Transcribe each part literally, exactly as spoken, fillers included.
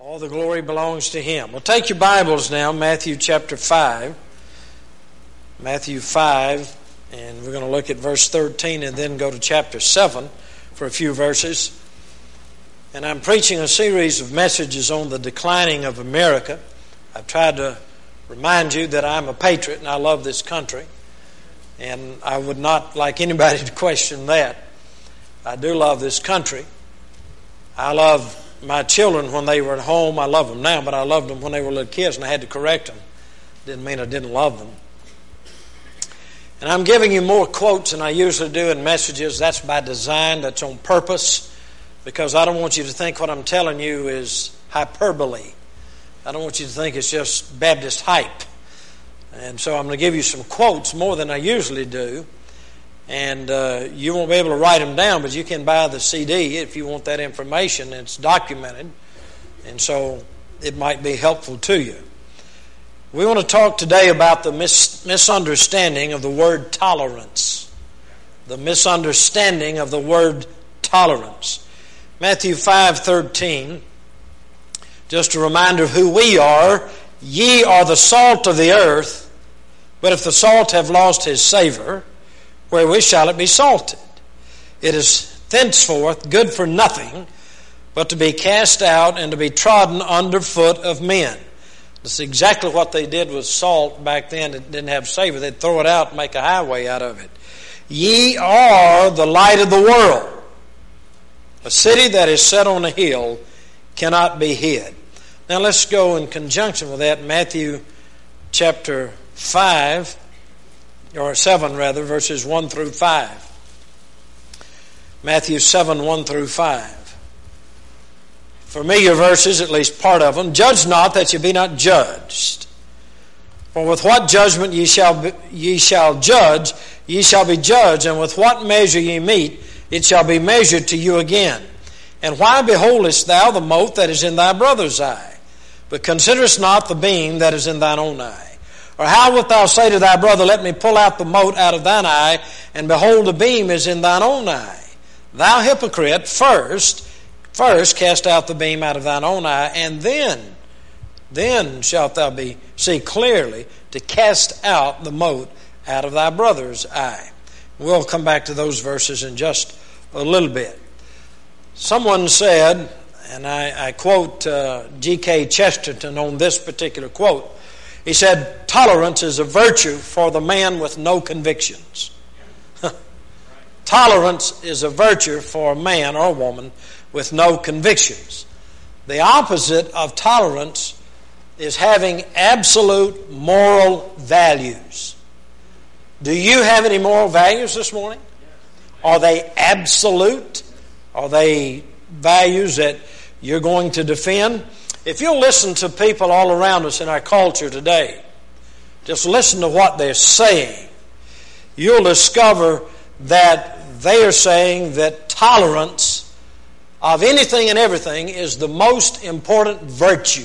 All the glory belongs to Him. Well, take your Bibles now, Matthew chapter five. Matthew five, and we're going to look at verse thirteen and then go to chapter seven for a few verses. And I'm preaching a series of messages on the declining of America. I've tried to remind you that I'm a patriot and I love this country. And I would not like anybody to question that. I do love this country. I love my children when they were at home. I love them now, but I loved them when they were little kids and I had to correct them. Didn't mean I didn't love them. And I'm giving you more quotes than I usually do in messages. That's by design. That's on purpose, because I don't want you to think what I'm telling you is hyperbole. I don't want you to think it's just Baptist hype. And so I'm going to give you some quotes more than I usually do. And uh, you won't be able to write them down, but you can buy the C D if you want that information. It's documented, and so it might be helpful to you. We want to talk today about the mis- misunderstanding of the word tolerance. The misunderstanding of the word tolerance. Matthew five thirteen, just a reminder of who we are. Ye are the salt of the earth, but if the salt have lost his savor, wherewith shall it be salted? It is thenceforth good for nothing, but to be cast out and to be trodden under foot of men. That's exactly what they did with salt back then. It didn't have savor. They'd throw it out and make a highway out of it. Ye are the light of the world. A city that is set on a hill cannot be hid. Now let's go in conjunction with that, Matthew chapter five, or seven rather, verses one through five. Matthew seven, one through five. Familiar verses, at least part of them. Judge not that ye be not judged. For with what judgment ye shall be, ye shall judge, ye shall be judged, and with what measure ye meet, it shall be measured to you again. And why beholdest thou the mote that is in thy brother's eye, but considerest not the beam that is in thine own eye? Or how wilt thou say to thy brother, let me pull out the mote out of thine eye, and behold, the beam is in thine own eye? Thou hypocrite, first, first cast out the beam out of thine own eye, and then, then shalt thou be see clearly to cast out the mote out of thy brother's eye. We'll come back to those verses in just a little bit. Someone said, and I, I quote uh, G K Chesterton on this particular quote, he said, tolerance is a virtue for the man with no convictions. Tolerance is a virtue for a man or a woman with no convictions. The opposite of tolerance is having absolute moral values. Do you have any moral values this morning? Are they absolute? Are they values that you're going to defend? If you'll listen to people all around us in our culture today, just listen to what they're saying, you'll discover that they are saying that tolerance of anything and everything is the most important virtue.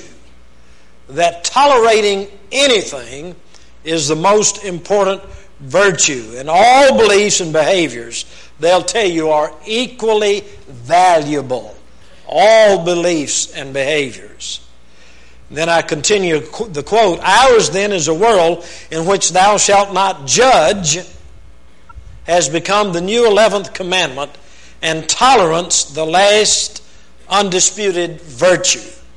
That tolerating anything is the most important virtue. And all beliefs and behaviors, they'll tell you, are equally valuable. All beliefs and behaviors. Then I continue the quote, ours then is a world in which thou shalt not judge has become the new eleventh commandment, and tolerance the last undisputed virtue.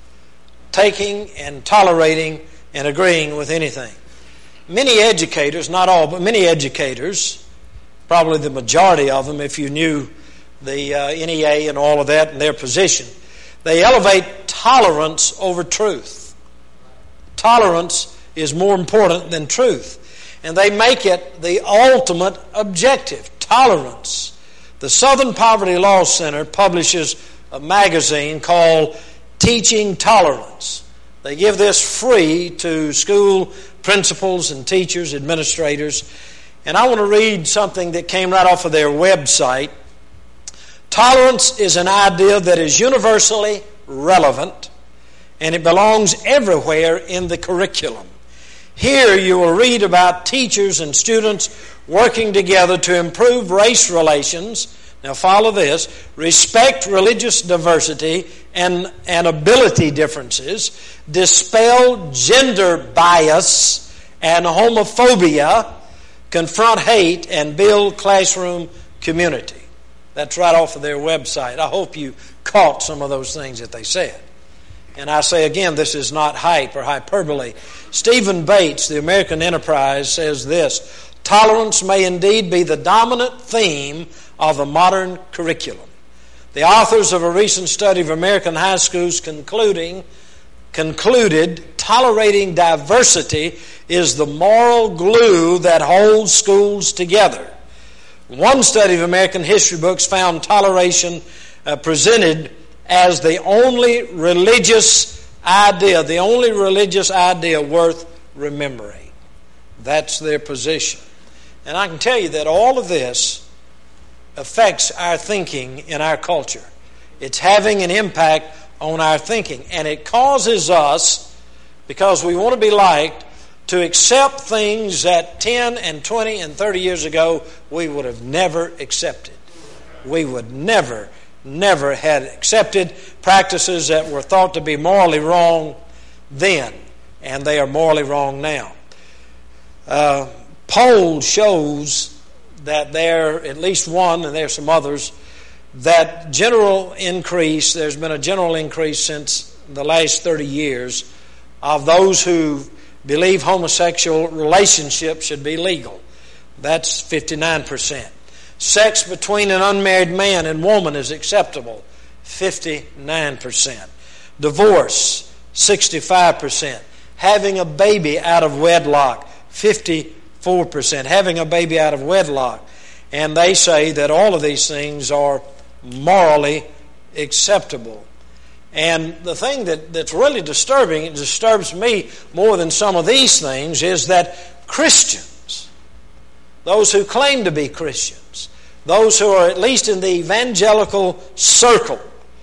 Taking and tolerating and agreeing with anything. Many educators, not all, but many educators, probably the majority of them if you knew the uh, N E A and all of that and their position, they elevate tolerance over truth. Tolerance is more important than truth. And they make it the ultimate objective, tolerance. The Southern Poverty Law Center publishes a magazine called Teaching Tolerance. They give this free to school principals and teachers, administrators. And I want to read something that came right off of their website. Tolerance is an idea that is universally relevant, and it belongs everywhere in the curriculum. Here you will read about teachers and students working together to improve race relations. Now follow this. Respect religious diversity and, and ability differences, dispel gender bias and homophobia, confront hate, and build classroom community. That's right off of their website. I hope you caught some of those things that they said. And I say again, this is not hype or hyperbole. Stephen Bates, the American Enterprise, says this: tolerance may indeed be the dominant theme of the modern curriculum. The authors of a recent study of American high schools concluding, concluded tolerating diversity is the moral glue that holds schools together. One study of American history books found toleration uh, presented as the only religious idea, the only religious idea worth remembering. That's their position. And I can tell you that all of this affects our thinking in our culture. It's having an impact on our thinking. And it causes us, because we want to be liked, to accept things that ten and twenty and thirty years ago we would have never accepted. We would never, never had accepted practices that were thought to be morally wrong then, and they are morally wrong now. Uh, poll shows that there, at least one, and there are some others, that general increase, there's been a general increase since the last thirty years of those who believe homosexual relationships should be legal. That's fifty-nine percent. Sex between an unmarried man and woman is acceptable. fifty-nine percent. Divorce, sixty-five percent. Having a baby out of wedlock, fifty-four percent. Having a baby out of wedlock. And they say that all of these things are morally acceptable. And the thing that, that's really disturbing, it disturbs me more than some of these things, is that Christians, those who claim to be Christians, those who are at least in the evangelical circle,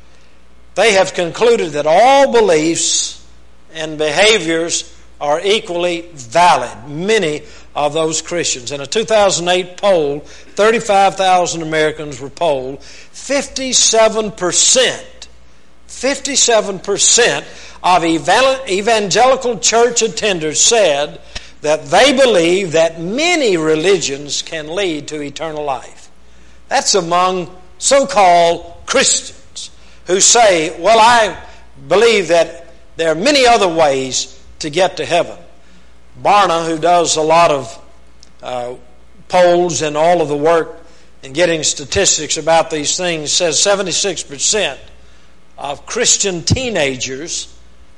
they have concluded that all beliefs and behaviors are equally valid. Many of those Christians. In a two thousand eight poll, thirty-five thousand Americans were polled. fifty-seven percent fifty-seven percent of evangelical church attenders said that they believe that many religions can lead to eternal life. That's among so-called Christians who say, well, I believe that there are many other ways to get to heaven. Barna, who does a lot of uh, polls and all of the work in getting statistics about these things, says seventy-six percent of Christian teenagers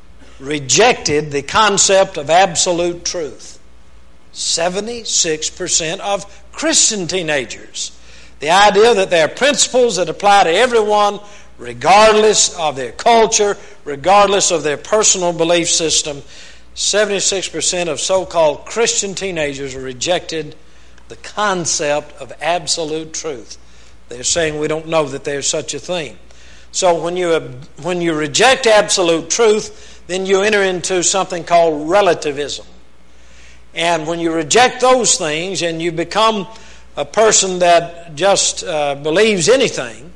rejected the concept of absolute truth. seventy-six percent of Christian teenagers. The idea that there are principles that apply to everyone regardless of their culture, regardless of their personal belief system. seventy-six percent of so-called Christian teenagers rejected the concept of absolute truth. They're saying we don't know that there's such a thing. So when you when you reject absolute truth, then you enter into something called relativism. And when you reject those things and you become a person that just uh, believes anything,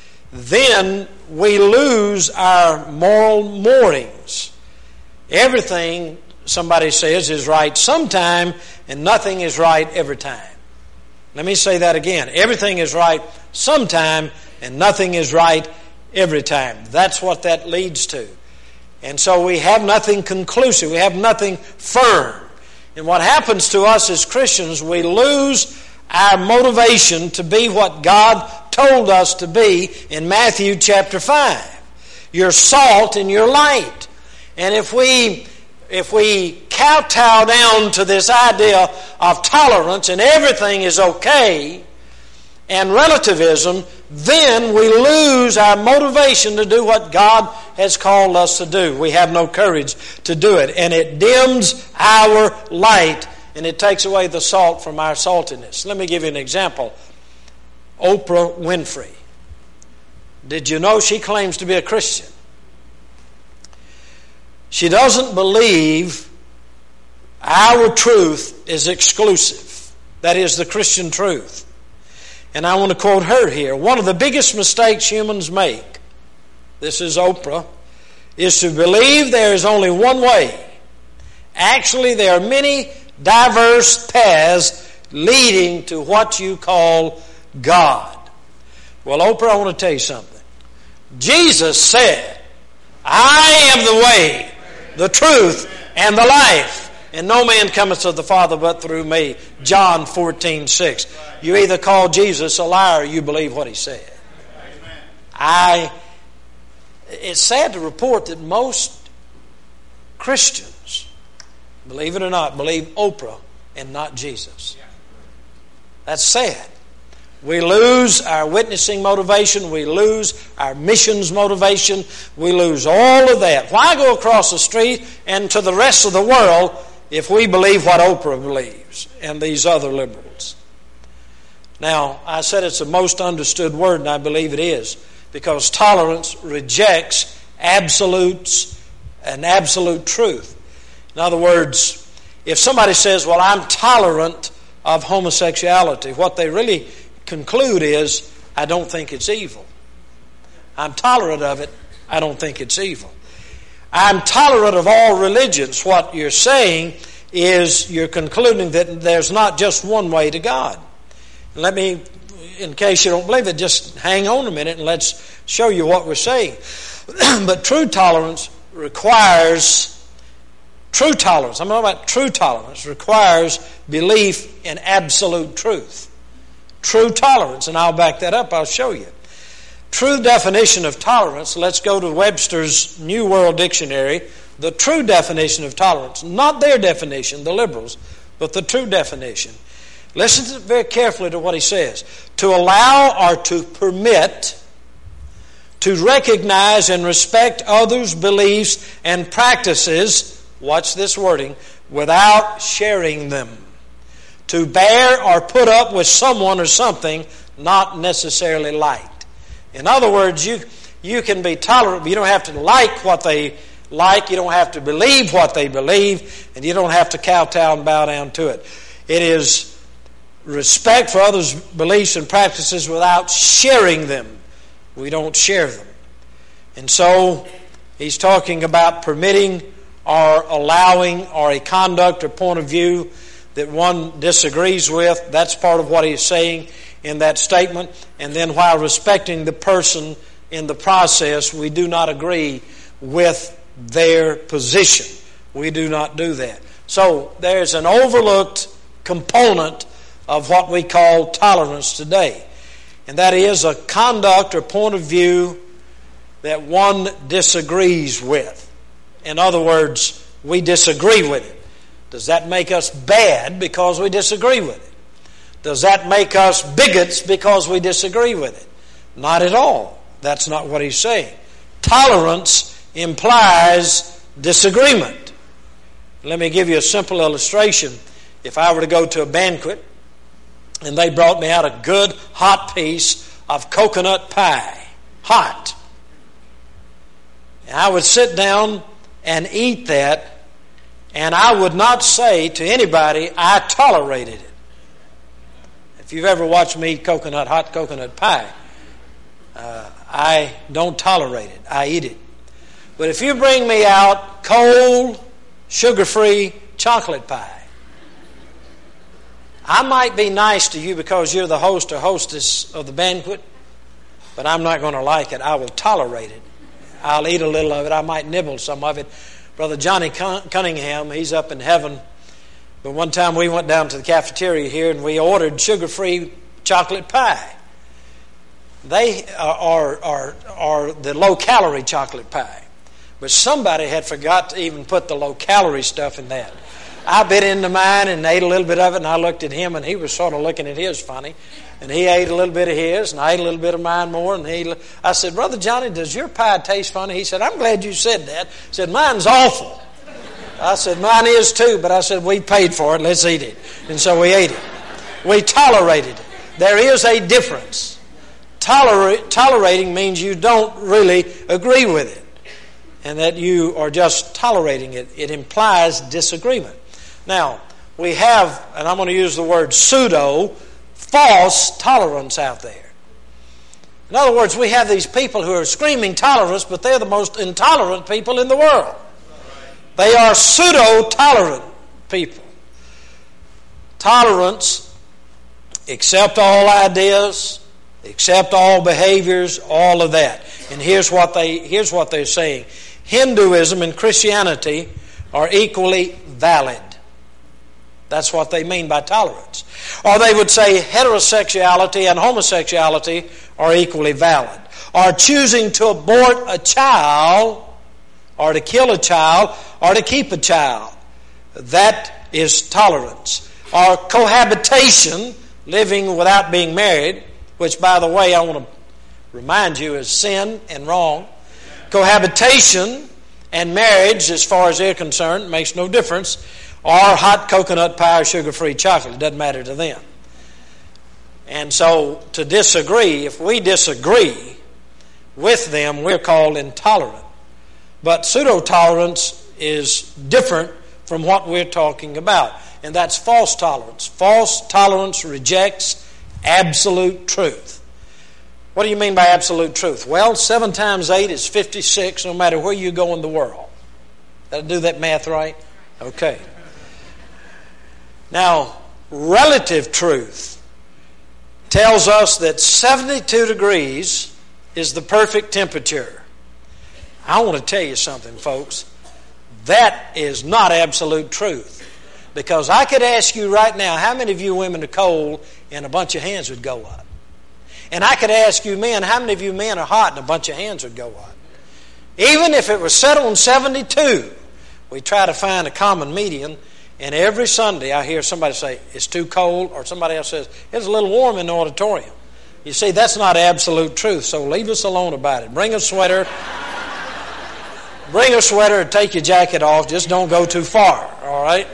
then we lose our moral moorings. Everything, somebody says, is right sometime, and nothing is right every time. Let me say that again. Everything is right sometime, and nothing is right every time. That's what that leads to. And so we have nothing conclusive. We have nothing firm. And what happens to us as Christians, we lose our motivation to be what God told us to be in Matthew chapter five. You're salt and you're light. And if we if we kowtow down to this idea of tolerance and everything is okay and relativism, then we lose our motivation to do what God has called us to do. We have no courage to do it. And it dims our light and it takes away the salt from our saltiness. Let me give you an example. Oprah Winfrey. Did you know she claims to be a Christian? She doesn't believe our truth is exclusive. That is the Christian truth. And I want to quote her here. One of the biggest mistakes humans make this is Oprah, is to believe there is only one way. Actually, there are many diverse paths leading to what you call God. Well, Oprah, I want to tell you something. Jesus said, I am the way, the truth, and the life. And no man cometh to the Father but through me. John fourteen six. You either call Jesus a liar or you believe what he said. I. It's sad to report that most Christians, believe it or not, believe Oprah and not Jesus. That's sad. We lose our witnessing motivation. We lose our missions motivation. We lose all of that. Why go across the street and to the rest of the world if we believe what Oprah believes and these other liberals? Now, I said it's the most understood word, and I believe it is, because tolerance rejects absolutes and absolute truth. In other words, if somebody says, well, I'm tolerant of homosexuality, what they really conclude is, I don't think it's evil. I'm tolerant of it. I don't think it's evil. I'm tolerant of all religions. What you're saying is you're concluding that there's not just one way to God. Let me, in case you don't believe it, just hang on a minute and let's show you what we're saying. But true tolerance requires, true tolerance, I'm talking about true tolerance, requires belief in absolute truth. True tolerance, and I'll back that up, I'll show you. True definition of tolerance, let's go to Webster's New World Dictionary. The true definition of tolerance, not their definition, the liberals, but the true definition. Listen very carefully to what he says. To allow or to permit, to recognize and respect others' beliefs and practices, watch this wording, without sharing them. To bear or put up with someone or something not necessarily liked. In other words, you, you can be tolerant, but you don't have to like what they like, you don't have to believe what they believe, and you don't have to kowtow and bow down to it. It is respect for others' beliefs and practices without sharing them. We don't share them. And so, he's talking about permitting or allowing or a conduct or point of view that one disagrees with. That's part of what he's saying in that statement. And then while respecting the person in the process, we do not agree with their position. We do not do that. So there's an overlooked component of what we call tolerance today. And that is a conduct or point of view that one disagrees with. In other words, we disagree with it. Does that make us bad because we disagree with it? Does that make us bigots because we disagree with it? Not at all. That's not what he's saying. Tolerance implies disagreement. Let me give you a simple illustration. If I were to go to a banquet and they brought me out a good hot piece of coconut pie, hot, and I would sit down and eat that, and I would not say to anybody, I tolerated it. If you've ever watched me eat coconut, hot coconut pie, uh, I don't tolerate it. I eat it. But if you bring me out cold, sugar-free chocolate pie, I might be nice to you because you're the host or hostess of the banquet, but I'm not going to like it. I will tolerate it. I'll eat a little of it. I might nibble some of it. Brother Johnny Cunningham, he's up in heaven. But one time we went down to the cafeteria here and we ordered sugar-free chocolate pie. They are, are, are the low-calorie chocolate pie. But somebody had forgot to even put the low-calorie stuff in that. I bit into mine and ate a little bit of it, and I looked at him, and he was sort of looking at his funny. And he ate a little bit of his, and I ate a little bit of mine more. And he, I said, Brother Johnny, does your pie taste funny? He said, I'm glad you said that. He said, mine's awful. I said, mine is too, but I said, we paid for it, let's eat it. And so we ate it. We tolerated it. There is a difference. Toler- tolerating means you don't really agree with it, and that you are just tolerating it. It implies disagreement. Now, we have, and I'm going to use the word pseudo, false tolerance out there. In other words, we have these people who are screaming tolerance, but they're the most intolerant people in the world. They are pseudo-tolerant people. Tolerance, accept all ideas, accept all behaviors, all of that. And here's what they here's what they're saying. Hinduism and Christianity are equally valid. That's what they mean by tolerance. Or they would say heterosexuality and homosexuality are equally valid. Or choosing to abort a child, or to kill a child, or to keep a child. That is tolerance. Or cohabitation, living without being married, which, by the way, I want to remind you is sin and wrong. Cohabitation and marriage, as far as they're concerned, makes no difference. Or hot coconut pie or sugar-free chocolate. It doesn't matter to them. And so to disagree, if we disagree with them, we're called intolerant. But pseudo-tolerance is different from what we're talking about. And that's false tolerance. False tolerance rejects absolute truth. What do you mean by absolute truth? Well, seven times eight is fifty-six no matter where you go in the world. Did I do that math right? Okay. Now, relative truth tells us that seventy-two degrees is the perfect temperature. I want to tell you something, folks. That is not absolute truth. Because I could ask you right now, how many of you women are cold, and a bunch of hands would go up. And I could ask you men, how many of you men are hot, and a bunch of hands would go up. Even if it was set on seventy-two, we try to find a common median. And every Sunday I hear somebody say, it's too cold, or somebody else says, it's a little warm in the auditorium. You see, that's not absolute truth, so leave us alone about it. Bring a sweater. Bring a sweater and take your jacket off. Just don't go too far, all right?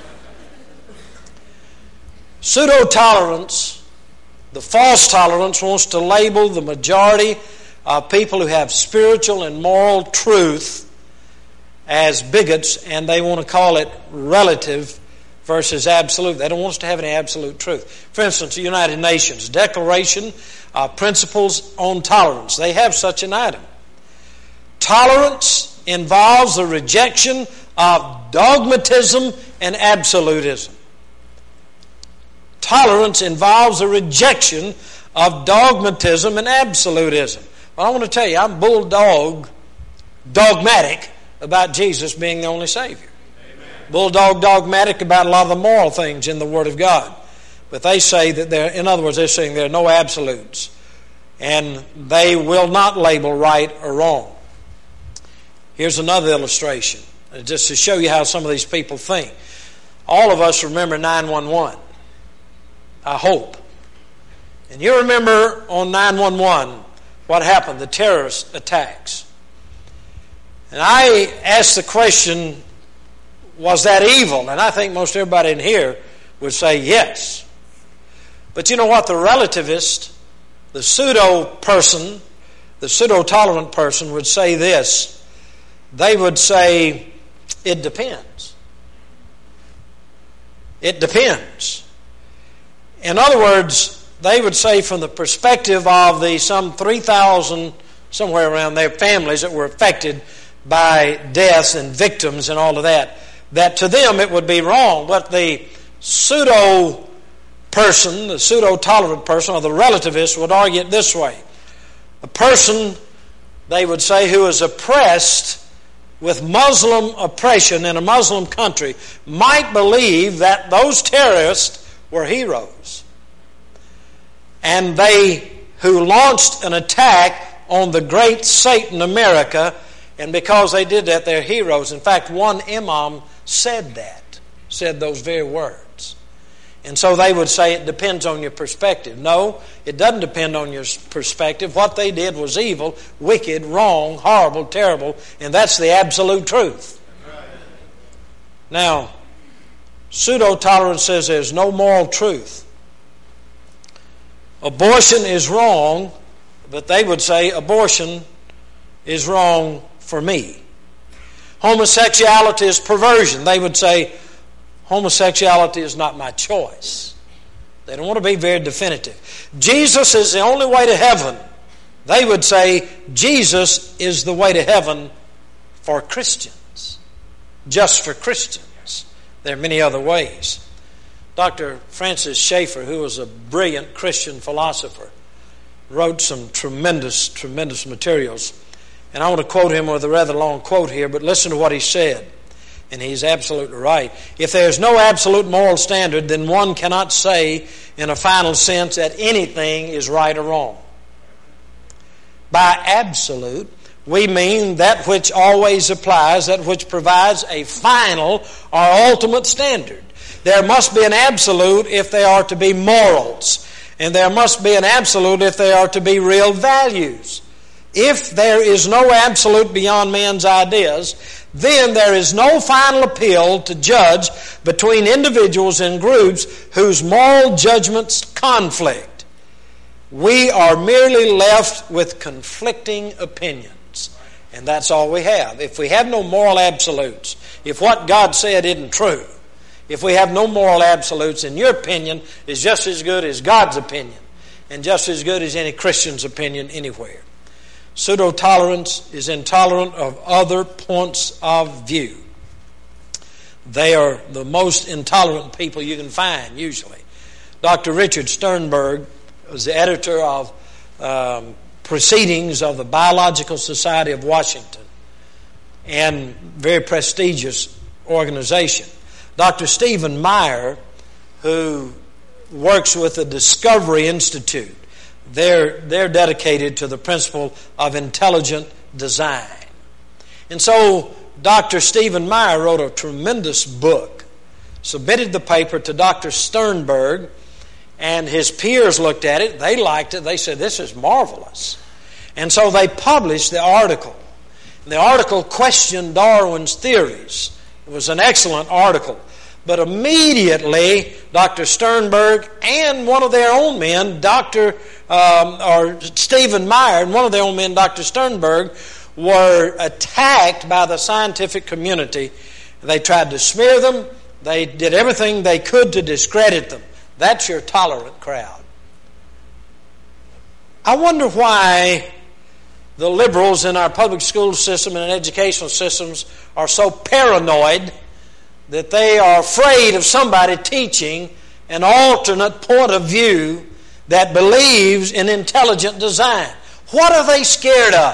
Pseudo-tolerance, the false tolerance, wants to label the majority of people who have spiritual and moral truth as bigots, and they want to call it relative versus absolute. They don't want us to have any absolute truth. For instance, the United Nations Declaration of Principles on Tolerance. They have such an item. Tolerance involves the rejection of dogmatism and absolutism. Tolerance involves the rejection of dogmatism and absolutism. Well, I want to tell you, I'm bulldog, dogmatic about Jesus being the only Savior. Amen. Bulldog dogmatic about a lot of the moral things in the Word of God. But they say that there, in other words, they're saying there are no absolutes. And they will not label right or wrong. Here's another illustration, just to show you how some of these people think. All of us remember nine one one. I hope. And you remember on nine one one what happened, the terrorist attacks. And I asked the question, was that evil? And I think most everybody in here would say yes. But you know what? The relativist, the pseudo-person, the pseudo-tolerant person would say this. They would say, it depends. It depends. In other words, they would say from the perspective of the some three thousand, somewhere around there, families that were affected by deaths and victims and all of that, that to them it would be wrong. But the pseudo-person, the pseudo-tolerant person, or the relativist would argue it this way. A person, they would say, who is oppressed with Muslim oppression in a Muslim country might believe that those terrorists were heroes. And they who launched an attack on the great Satan America, and because they did that, they're heroes. In fact, one imam said that, said those very words. And so they would say it depends on your perspective. No, it doesn't depend on your perspective. What they did was evil, wicked, wrong, horrible, terrible, and that's the absolute truth. Now, pseudo-tolerance says there's no moral truth. Abortion is wrong, but they would say abortion is wrong for me. Homosexuality is perversion. They would say homosexuality is not my choice. They don't want to be very definitive. Jesus is the only way to heaven. They would say Jesus is the way to heaven for Christians, just for Christians. There are many other ways. Doctor Francis Schaeffer, who was a brilliant Christian philosopher, wrote some tremendous, tremendous materials. And I want to quote him with a rather long quote here, but listen to what he said. And he's absolutely right. If there's no absolute moral standard, then one cannot say in a final sense that anything is right or wrong. By absolute, we mean that which always applies, that which provides a final or ultimate standard. There must be an absolute if there are to be morals. And there must be an absolute if there are to be real values. If there is no absolute beyond man's ideas, then there is no final appeal to judge between individuals and groups whose moral judgments conflict. We are merely left with conflicting opinions. And that's all we have. If we have no moral absolutes, if what God said isn't true, if we have no moral absolutes, then your opinion is just as good as God's opinion and just as good as any Christian's opinion anywhere. Pseudo-tolerance is intolerant of other points of view. They are the most intolerant people you can find, usually. Doctor Richard Sternberg was the editor of um, Proceedings of the Biological Society of Washington, and very prestigious organization. Doctor Stephen Meyer, who works with the Discovery Institute, they're, they're dedicated to the principle of intelligent design. And so Doctor Stephen Meyer wrote a tremendous book, submitted the paper to Doctor Sternberg, and his peers looked at it. They liked it. They said, this is marvelous. And so they published the article. And the article questioned Darwin's theories. It was an excellent article. But immediately, Doctor Sternberg and one of their own men, Doctor Um, or Stephen Meyer and one of their own men, Doctor Sternberg, were attacked by the scientific community. They tried to smear them. They did everything they could to discredit them. That's your tolerant crowd. I wonder why the liberals in our public school system and educational systems are so paranoid that they are afraid of somebody teaching an alternate point of view that believes in intelligent design. What are they scared of?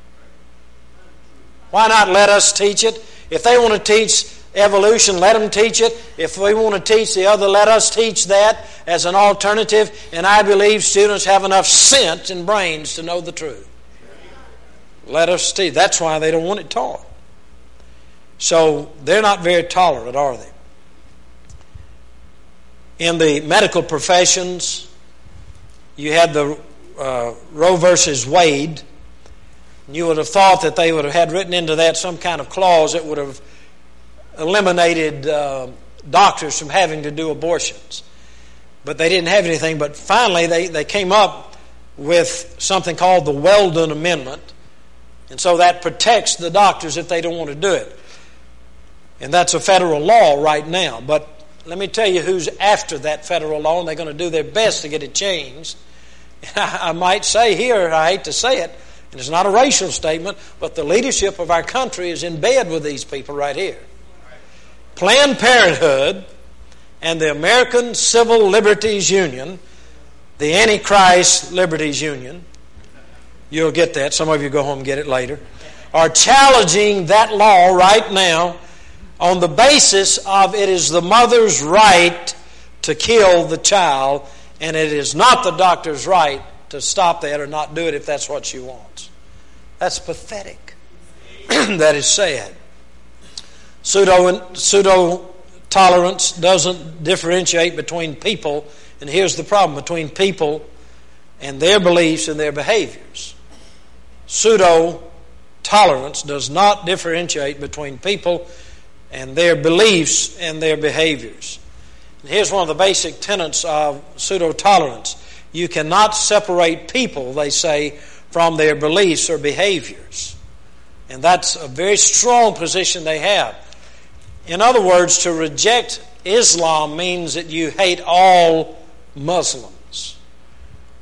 Why not let us teach it? If they want to teach evolution, let them teach it. If we want to teach the other, let us teach that as an alternative. And I believe students have enough sense and brains to know the truth. Let us teach. That's why they don't want it taught. So they're not very tolerant, are they? In the medical professions, you had the uh, Roe versus Wade. You would have thought that they would have had written into that some kind of clause that would have eliminated uh, doctors from having to do abortions. But they didn't have anything. But finally they, they came up with something called the Weldon Amendment. And so that protects the doctors if they don't want to do it. And that's a federal law right now. But let me tell you who's after that federal law, and they're going to do their best to get it changed. I might say here, I hate to say it, and it's not a racial statement, but the leadership of our country is in bed with these people right here. Planned Parenthood and the American Civil Liberties Union, the Antichrist Liberties Union, you'll get that, some of you go home and get it later, are challenging that law right now on the basis of it is the mother's right to kill the child, and it is not the doctor's right to stop that or not do it if that's what she wants. That's pathetic. That is sad. Pseudo, pseudo-tolerance doesn't differentiate between people, and here's the problem, between people and their beliefs and their behaviors. Pseudo-tolerance does not differentiate between people and their beliefs and their behaviors. And here's one of the basic tenets of pseudo-tolerance. You cannot separate people, they say, from their beliefs or behaviors. And that's a very strong position they have. In other words, to reject Islam means that you hate all Muslims.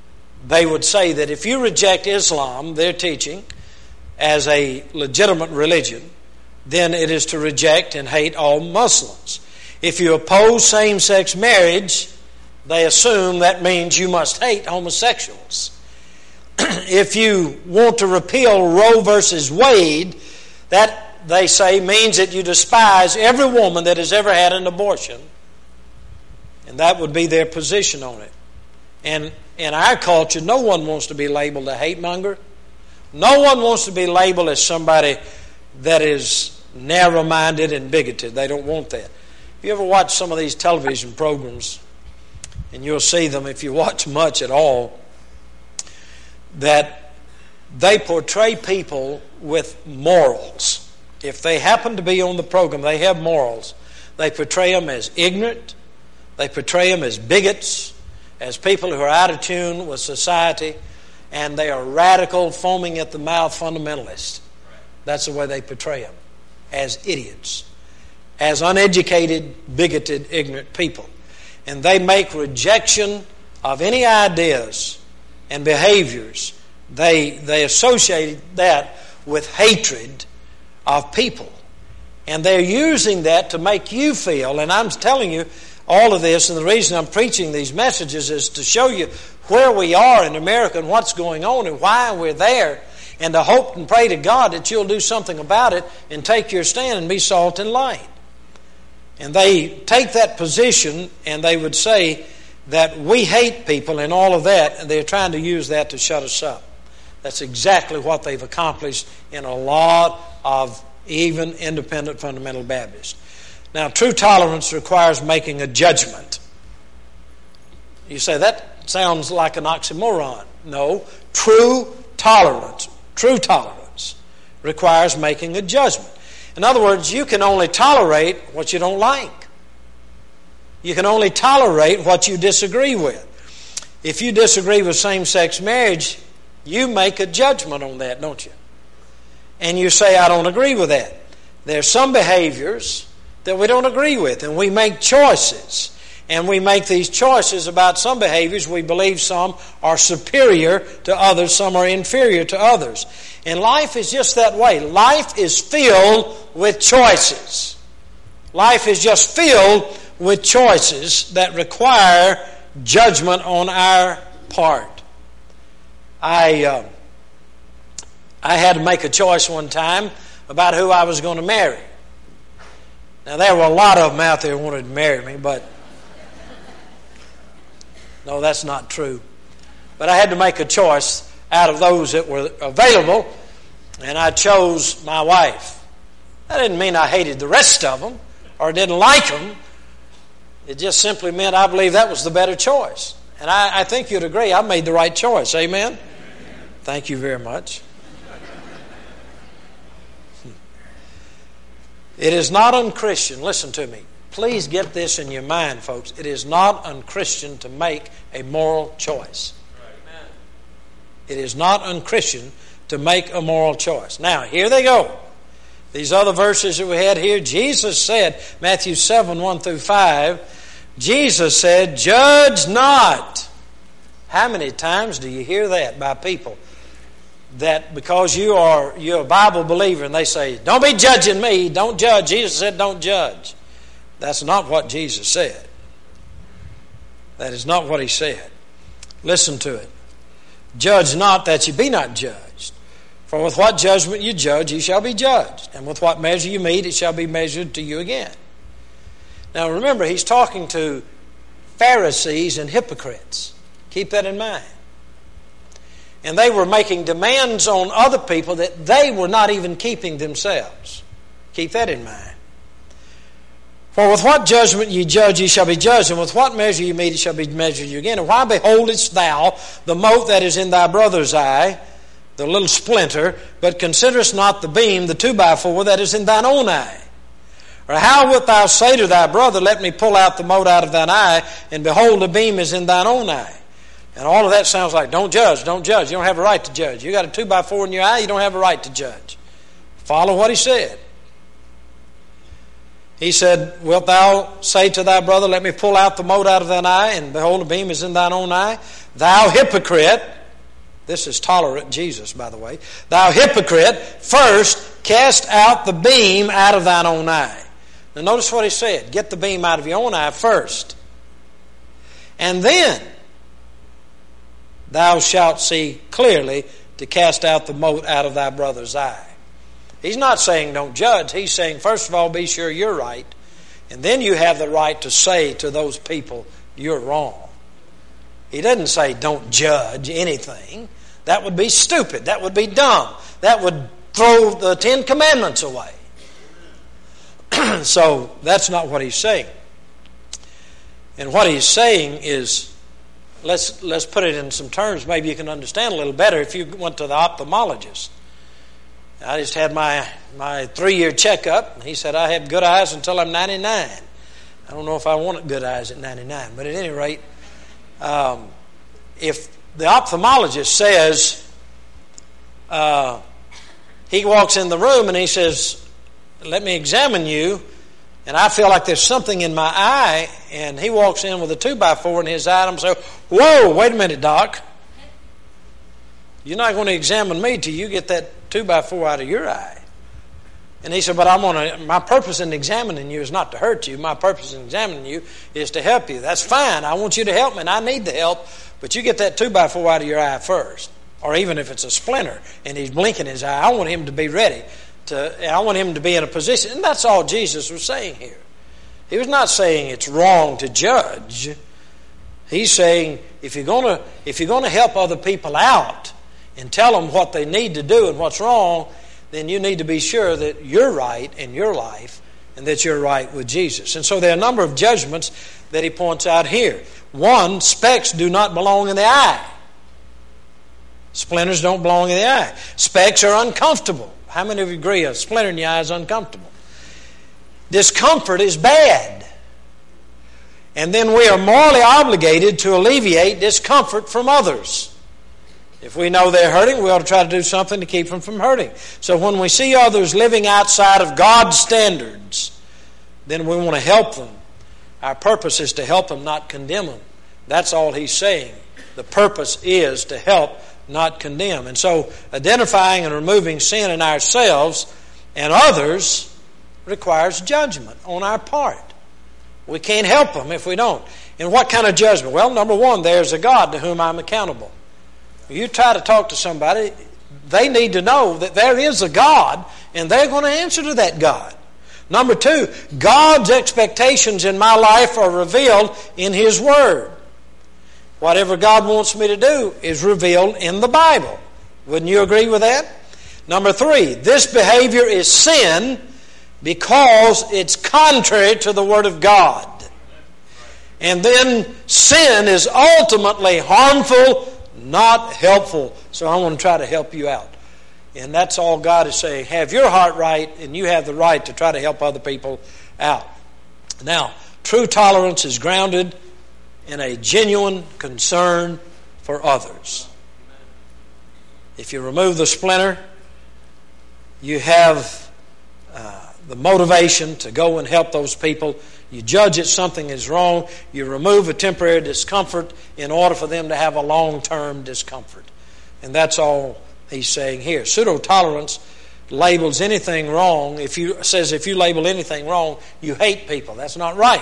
they would say that if you reject Islam, their teaching, as a legitimate religion, then it is to reject and hate all Muslims. If you oppose same-sex marriage, they assume that means you must hate homosexuals. If you want to repeal Roe versus Wade, that, they say, means that you despise every woman that has ever had an abortion. And that would be their position on it. And in our culture, no one wants to be labeled a hate monger. No one wants to be labeled as somebody that is narrow-minded and bigoted. They don't want that. If you ever watch some of these television programs, and you'll see them if you watch much at all, that they portray people with morals. If they happen to be on the program, they have morals. They portray them as ignorant. They portray them as bigots, as people who are out of tune with society, and they are radical, foaming at the mouth fundamentalists. That's the way they portray them, as idiots, as uneducated, bigoted, ignorant people. And they make rejection of any ideas and behaviors. They, they associate that with hatred of people. And they're using that to make you feel, and I'm telling you all of this, and the reason I'm preaching these messages is to show you where we are in America and what's going on and why we're there, and to hope and pray to God that you'll do something about it and take your stand and be salt and light. And they take that position and they would say that we hate people and all of that, and they're trying to use that to shut us up. That's exactly what they've accomplished in a lot of even independent fundamental Baptists. Now, true tolerance requires making a judgment. You say, that sounds like an oxymoron. No, true tolerance, true tolerance requires making a judgment. In other words, you can only tolerate what you don't like. You can only tolerate what you disagree with. If you disagree with same-sex marriage, you make a judgment on that, don't you? And you say, I don't agree with that. There are some behaviors that we don't agree with, and we make choices. And we make these choices about some behaviors. We believe some are superior to others, some are inferior to others. And life is just that way. Life is filled with choices. Life is just filled with choices that require judgment on our part. I uh, I had to make a choice one time about who I was going to marry. Now, there were a lot of them out there who wanted to marry me, but no, that's not true. But I had to make a choice out of those that were available, and I chose my wife. That didn't mean I hated the rest of them or didn't like them. It just simply meant I believe that was the better choice. And I, I think you'd agree I made the right choice. Amen? Amen. Thank you very much. It is not unchristian. Listen to me. Please get this in your mind, folks. It is not unchristian to make a moral choice. Amen. It is not unchristian to make a moral choice. Now, here they go. These other verses that we had here, Jesus said, Matthew seven, one through five, Jesus said, judge not. How many times do you hear that by people? That because you are you're a Bible believer and they say, don't be judging me, don't judge. Jesus said, don't judge. That's not what Jesus said. That is not what he said. Listen to it. Judge not that you be not judged. For with what judgment you judge, you shall be judged. And with what measure you meet, it shall be measured to you again. Now remember, he's talking to Pharisees and hypocrites. Keep that in mind. And they were making demands on other people that they were not even keeping themselves. Keep that in mind. For with what judgment ye judge, ye shall be judged, and with what measure you meet, it shall be measured you again. And why beholdest thou the mote that is in thy brother's eye, the little splinter, but considerest not the beam, the two by four, that is in thine own eye? Or how wilt thou say to thy brother, let me pull out the mote out of thine eye, and behold, the beam is in thine own eye? And all of that sounds like, don't judge, don't judge. You don't have a right to judge. You got a two by four in your eye, you don't have a right to judge. Follow what he said. He said, wilt thou say to thy brother, let me pull out the mote out of thine eye, and behold, the beam is in thine own eye? Thou hypocrite, This is tolerant Jesus, by the way. Thou hypocrite, first cast out the beam out of thine own eye. Now notice what he said. Get the beam out of your own eye first. And then thou shalt see clearly to cast out the mote out of thy brother's eye. He's not saying don't judge. He's saying, first of all, be sure you're right. And then you have the right to say to those people, you're wrong. He doesn't say don't judge anything. That would be stupid. That would be dumb. That would throw the Ten Commandments away. So that's not what he's saying. And what he's saying is, let's let's put it in some terms maybe you can understand a little better if you went to the ophthalmologist. I just had my, my three-year checkup, and he said I had good eyes until I'm ninety-nine. I don't know if I wanted good eyes at ninety-nine, but at any rate, um, if the ophthalmologist says, uh, he walks in the room and he says, let me examine you, and I feel like there's something in my eye, and he walks in with a two by four in his eye, and I'm saying, whoa, wait a minute, doc. You're not going to examine me till you get that two by four out of your eye. And he said, but I'm gonna, my purpose in examining you is not to hurt you. My purpose in examining you is to help you. That's fine. I want you to help me, and I need the help. But you get that two by four out of your eye first. Or even if it's a splinter and he's blinking his eye, I want him to be ready. To, I want him to be in a position. And that's all Jesus was saying here. He was not saying it's wrong to judge. He's saying if you're gonna, if you're gonna help other people out and tell them what they need to do and what's wrong, then you need to be sure that you're right in your life and that you're right with Jesus. And so there are a number of judgments that he points out here. One, specks do not belong in the eye. Splinters don't belong in the eye. Specks are uncomfortable. How many of you agree a splinter in your eye is uncomfortable? Discomfort is bad. And then we are morally obligated to alleviate discomfort from others. If we know they're hurting, we ought to try to do something to keep them from hurting. So when we see others living outside of God's standards, then we want to help them. Our purpose is to help them, not condemn them. That's all he's saying. The purpose is to help, not condemn. And so identifying and removing sin in ourselves and others requires judgment on our part. We can't help them if we don't. And what kind of judgment? Well, number one, there's a God to whom I'm accountable. You try to talk to somebody, they need to know that there is a God, and they're going to answer to that God. Number two, God's expectations in my life are revealed in His Word. Whatever God wants me to do is revealed in the Bible. Wouldn't you agree with that? Number three, this behavior is sin because it's contrary to the Word of God. And then sin is ultimately harmful, not helpful. So I want to try to help you out. And that's all God is saying. Have your heart right, and you have the right to try to help other people out. Now, true tolerance is grounded in a genuine concern for others. If you remove the splinter, you have uh, the motivation to go and help those people. You judge that something is wrong. You remove a temporary discomfort in order for them to have a long-term discomfort. And that's all he's saying here. Pseudo-tolerance labels anything wrong. If you says if you label anything wrong, you hate people. That's not right.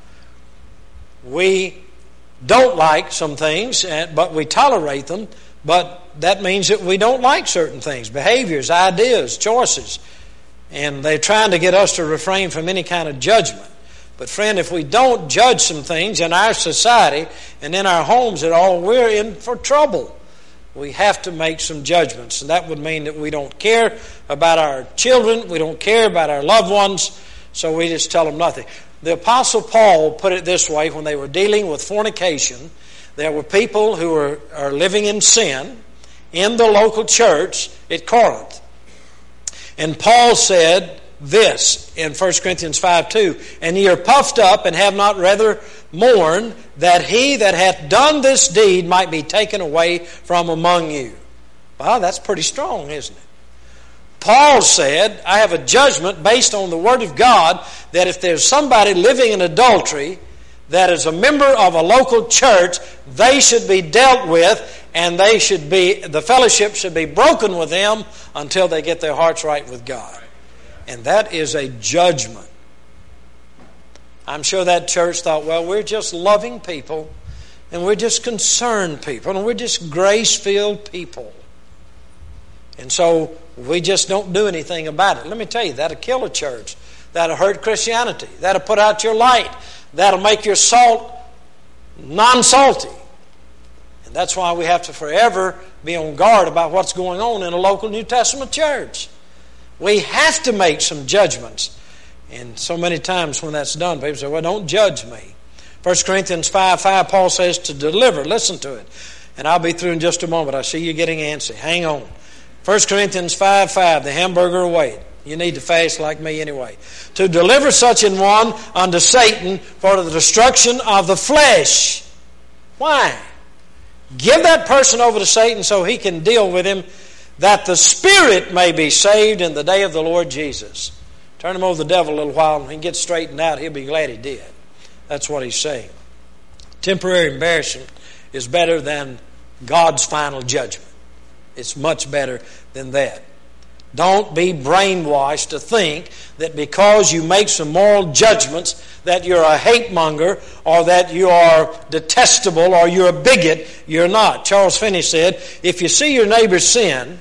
We don't like some things, but we tolerate them. But that means that we don't like certain things, behaviors, ideas, choices. And they're trying to get us to refrain from any kind of judgment. But friend, if we don't judge some things in our society and in our homes at all, we're in for trouble. We have to make some judgments. And that would mean that we don't care about our children. We don't care about our loved ones. So we just tell them nothing. The Apostle Paul put it this way when they were dealing with fornication. There were people who were are living in sin in the local church at Corinth. And Paul said this in First Corinthians five two, and ye are puffed up and have not rather mourned that he that hath done this deed might be taken away from among you. Well, that's pretty strong, isn't it? Paul said, I have a judgment based on the Word of God that if there's somebody living in adultery that is a member of a local church, they should be dealt with, and they should be, the fellowship should be broken with them until they get their hearts right with God. And that is a judgment. I'm sure that church thought, well, we're just loving people, and we're just concerned people, and we're just grace-filled people. And so we just don't do anything about it. Let me tell you, that'll kill a church. That'll hurt Christianity. That'll put out your light. That'll make your salt non-salty. And that's why we have to forever be on guard about what's going on in a local New Testament church. We have to make some judgments. And so many times when that's done, people say, well, don't judge me. First Corinthians five five, Paul says to deliver. Listen to it. And I'll be through in just a moment. I see you getting antsy. Hang on. First Corinthians five five, the hamburger away. You need to fast like me anyway. To deliver such an one unto Satan for the destruction of the flesh. Why? Give that person over to Satan so he can deal with him, that the spirit may be saved in the day of the Lord Jesus. Turn him over to the devil a little while, and he gets straightened out. He'll be glad he did. That's what he's saying. Temporary embarrassment is better than God's final judgment. It's much better than that. Don't be brainwashed to think that because you make some moral judgments that you're a hate monger or that you are detestable or you're a bigot. You're not. Charles Finney said, if you see your neighbor sin,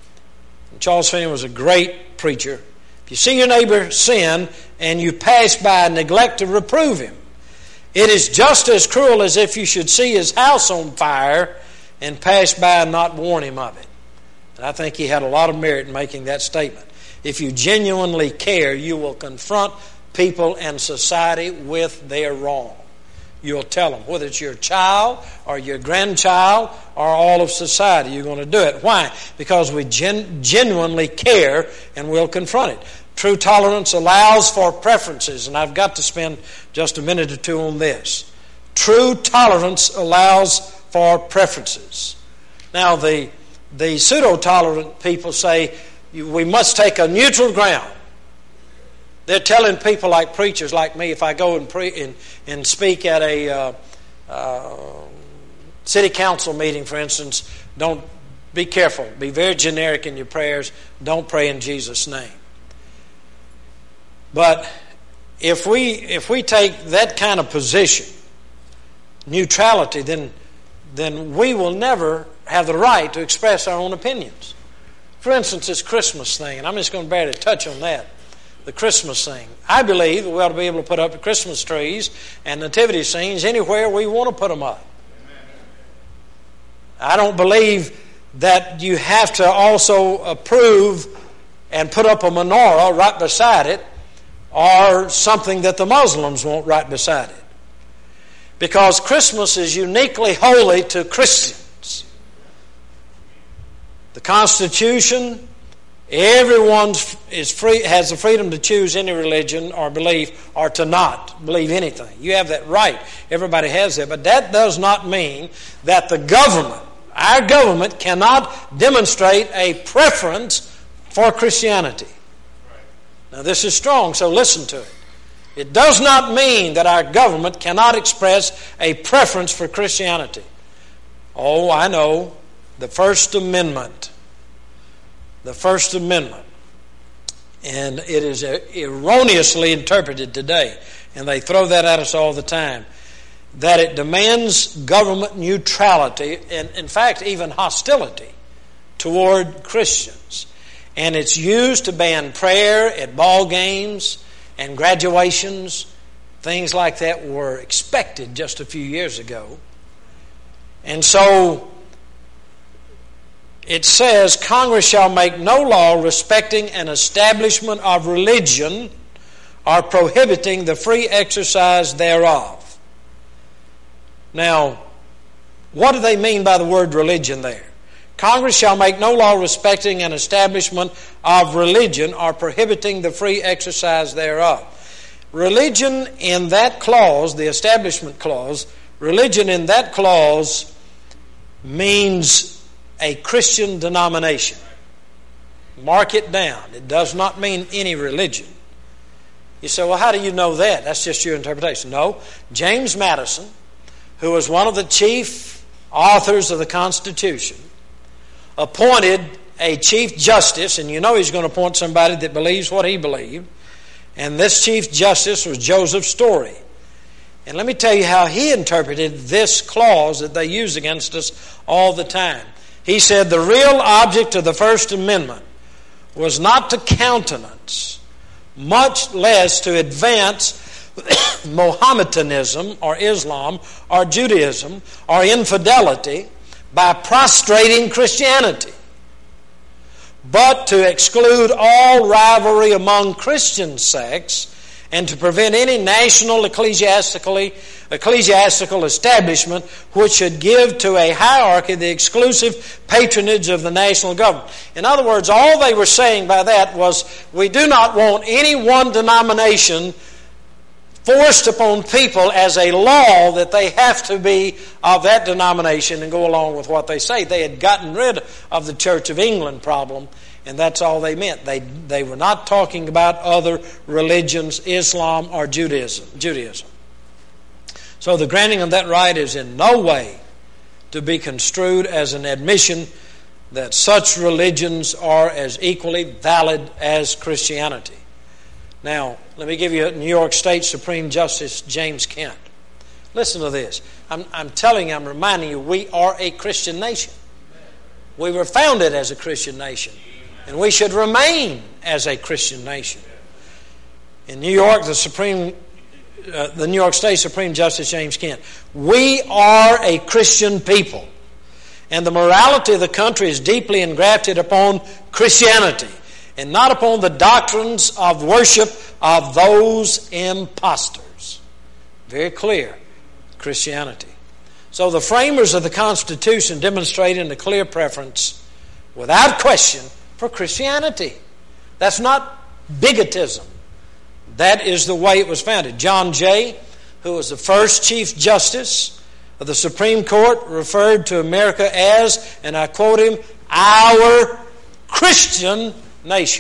and Charles Finney was a great preacher, if you see your neighbor sin and you pass by and neglect to reprove him, it is just as cruel as if you should see his house on fire and pass by and not warn him of it. And I think he had a lot of merit in making that statement. If you genuinely care, you will confront people and society with their wrong. You'll tell them, whether it's your child or your grandchild or all of society, you're going to do it. Why? Because we gen- genuinely care and will confront it. True tolerance allows for preferences, and I've got to spend just a minute or two on this. True tolerance allows for preferences. Now, the The pseudo-tolerant people say we must take a neutral ground. They're telling people like preachers like me, if I go and, pre- and, and speak at a uh, uh, city council meeting, for instance, don't be careful. Be very generic in your prayers. Don't pray in Jesus' name. But if we if we take that kind of position, neutrality, then then we will never have the right to express our own opinions. For instance, this Christmas thing, and I'm just going to barely touch on that, the Christmas thing. I believe we ought to be able to put up the Christmas trees and nativity scenes anywhere we want to put them up. I don't believe that you have to also approve and put up a menorah right beside it or something that the Muslims want right beside it. Because Christmas is uniquely holy to Christians. The Constitution, everyone is free, has the freedom to choose any religion or belief or to not believe anything. You have that right. Everybody has that. But that does not mean that the government, our government, cannot demonstrate a preference for Christianity. Now this is strong, so listen to it. It does not mean that our government cannot express a preference for Christianity. Oh, I know. The First Amendment. The First Amendment. And it is erroneously interpreted today. And they throw that at us all the time. That it demands government neutrality and, in fact, even hostility toward Christians. And it's used to ban prayer at ball games and graduations. Things like that were expected just a few years ago. And so it says, Congress shall make no law respecting an establishment of religion or prohibiting the free exercise thereof. Now, what do they mean by the word religion there? Congress shall make no law respecting an establishment of religion or prohibiting the free exercise thereof. Religion in that clause, the establishment clause, religion in that clause means a Christian denomination. Mark it down. It does not mean any religion. You say, well, how do you know that? That's just your interpretation. No. James Madison, who was one of the chief authors of the Constitution, appointed a Chief Justice, and you know he's going to appoint somebody that believes what he believed, and this Chief Justice was Joseph Story. And let me tell you how he interpreted this clause that they use against us all the time. He said the real object of the First Amendment was not to countenance, much less to advance Mohammedanism or Islam or Judaism or infidelity by prostrating Christianity, but to exclude all rivalry among Christian sects and to prevent any national ecclesiastical ecclesiastical establishment which should give to a hierarchy the exclusive patronage of the national government. In other words, all they were saying by that was, we do not want any one denomination forced upon people as a law that they have to be of that denomination and go along with what they say. They had gotten rid of the Church of England problem, and that's all they meant. They they were not talking about other religions, Islam or Judaism. Judaism. So the granting of that right is in no way to be construed as an admission that such religions are as equally valid as Christianity. Now, let me give you New York State Supreme Justice James Kent. Listen to this. I'm, I'm telling you, I'm reminding you, we are a Christian nation. We were founded as a Christian nation, and we should remain as a Christian nation. In New York, the Supreme, uh, the New York State Supreme Justice James Kent, we are a Christian people, and the morality of the country is deeply engrafted upon Christianity, and not upon the doctrines of worship of those impostors. Very clear, Christianity. So the framers of the Constitution demonstrated a clear preference, without question, for Christianity. That's not bigotism. That is the way it was founded. John Jay, who was the first Chief Justice of the Supreme Court, referred to America as, and I quote him, our Christian nation.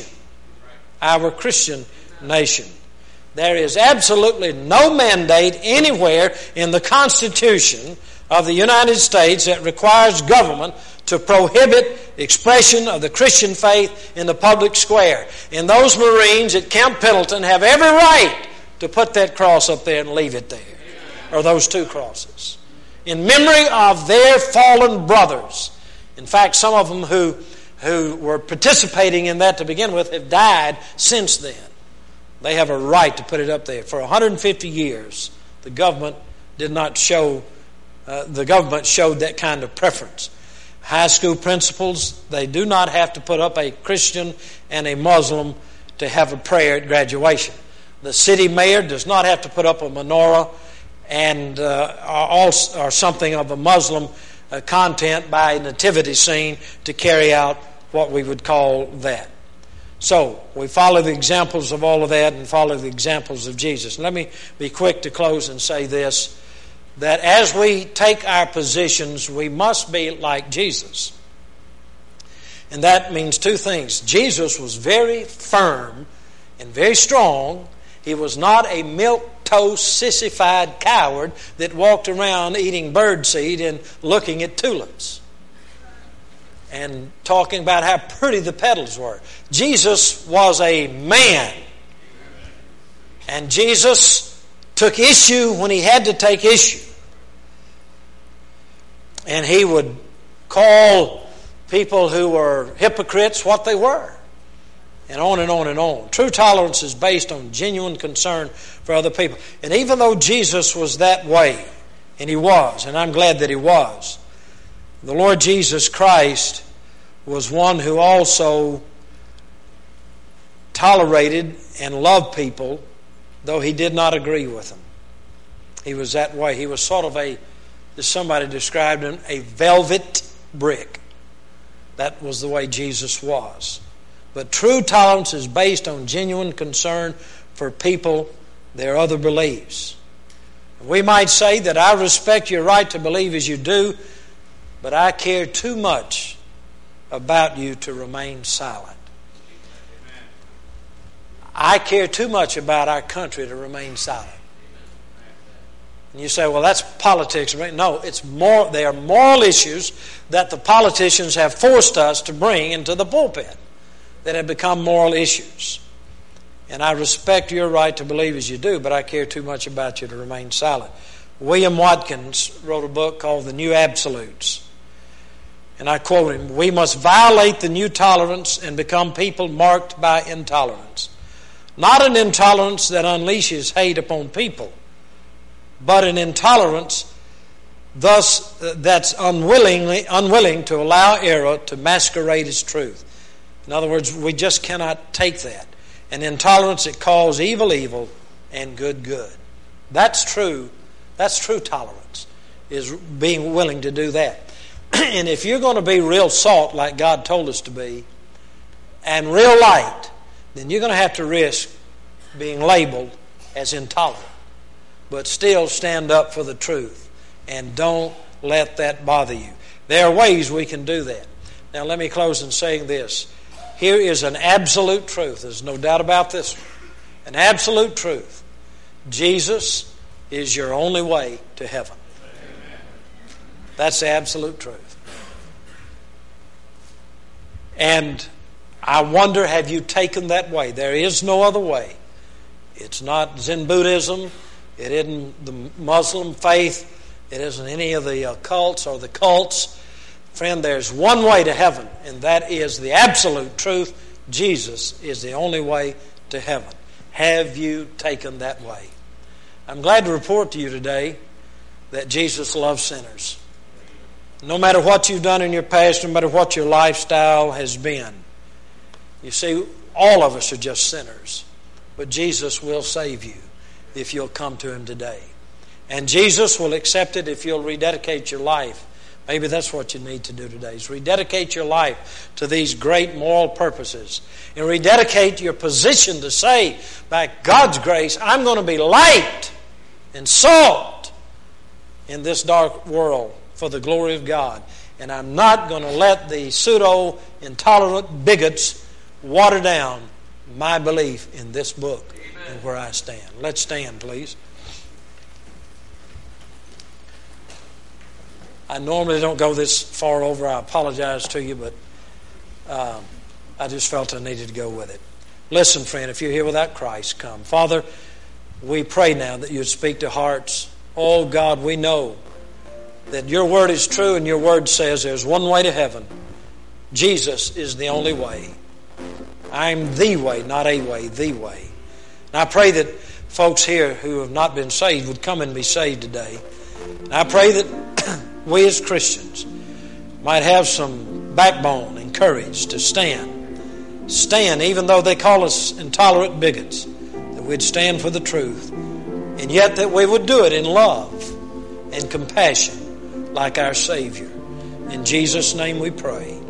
Our Christian nation. There is absolutely no mandate anywhere in the Constitution of the United States that requires government to prohibit expression of the Christian faith in the public square. And those Marines at Camp Pendleton have every right to put that cross up there and leave it there. Or those two crosses. In memory of their fallen brothers. In fact, some of them who who were participating in that to begin with have died since then. They have a right to put it up there. For one hundred fifty years, the government did not show, uh, the government showed that kind of preference. High school principals, they do not have to put up a Christian and a Muslim to have a prayer at graduation. The city mayor does not have to put up a menorah and uh, or, or something of a Muslim Uh, content by a nativity scene to carry out what we would call that. So, we follow the examples of all of that and follow the examples of Jesus. Let me be quick to close and say this, that as we take our positions, we must be like Jesus. And that means two things. Jesus was very firm and very strong. He was not a milquetoast, sissified coward that walked around eating birdseed and looking at tulips and talking about how pretty the petals were. Jesus was a man. And Jesus took issue when he had to take issue. And he would call people who were hypocrites what they were. And on and on and on. True tolerance is based on genuine concern for other people. And even though Jesus was that way, and he was, and I'm glad that he was, the Lord Jesus Christ was one who also tolerated and loved people, though he did not agree with them. He was that way. He was sort of a, as somebody described him, a velvet brick. That was the way Jesus was. But true tolerance is based on genuine concern for people, their other beliefs. We might say that I respect your right to believe as you do, but I care too much about you to remain silent. I care too much about our country to remain silent. And you say, well, that's politics. No, it's more. They are moral issues that the politicians have forced us to bring into the pulpit that have become moral issues. And I respect your right to believe as you do, but I care too much about you to remain silent. William Watkins wrote a book called The New Absolutes. And I quote him, "We must violate the new tolerance and become people marked by intolerance. Not an intolerance that unleashes hate upon people, but an intolerance thus uh, that's unwillingly unwilling to allow error to masquerade as truth." In other words, we just cannot take that. An intolerance that calls evil evil and good good. That's true. That's true tolerance, is being willing to do that. And if you're going to be real salt like God told us to be, and real light, then you're going to have to risk being labeled as intolerant. But still stand up for the truth, and don't let that bother you. There are ways we can do that. Now let me close in saying this. Here is an absolute truth. There's no doubt about this one. An absolute truth. Jesus is your only way to heaven. That's the absolute truth. And I wonder, have you taken that way? There is no other way. It's not Zen Buddhism. It isn't the Muslim faith. It isn't any of the cults or the cults. Friend, there's one way to heaven, and that is the absolute truth. Jesus is the only way to heaven. Have you taken that way? I'm glad to report to you today that Jesus loves sinners. No matter what you've done in your past, no matter what your lifestyle has been. You see, all of us are just sinners. But Jesus will save you if you'll come to Him today. And Jesus will accept it if you'll rededicate your life. Maybe that's what you need to do today, is rededicate your life to these great moral purposes. And rededicate your position to say, by God's grace, I'm going to be light and salt in this dark world for the glory of God. And I'm not going to let the pseudo-intolerant bigots water down my belief in this book. Amen. And where I stand. Let's stand, please. I normally don't go this far over. I apologize to you, but um, I just felt I needed to go with it. Listen, friend, if you're here without Christ, come. Father, we pray now that you'd speak to hearts. Oh, God, we know that your word is true, and your word says there's one way to heaven. Jesus is the only way. I'm the way, not a way, the way. And I pray that folks here who have not been saved would come and be saved today. And I pray that we as Christians might have some backbone and courage to stand. Stand, even though they call us intolerant bigots, that we'd stand for the truth. And yet that we would do it in love and compassion like our Savior. In Jesus' name we pray.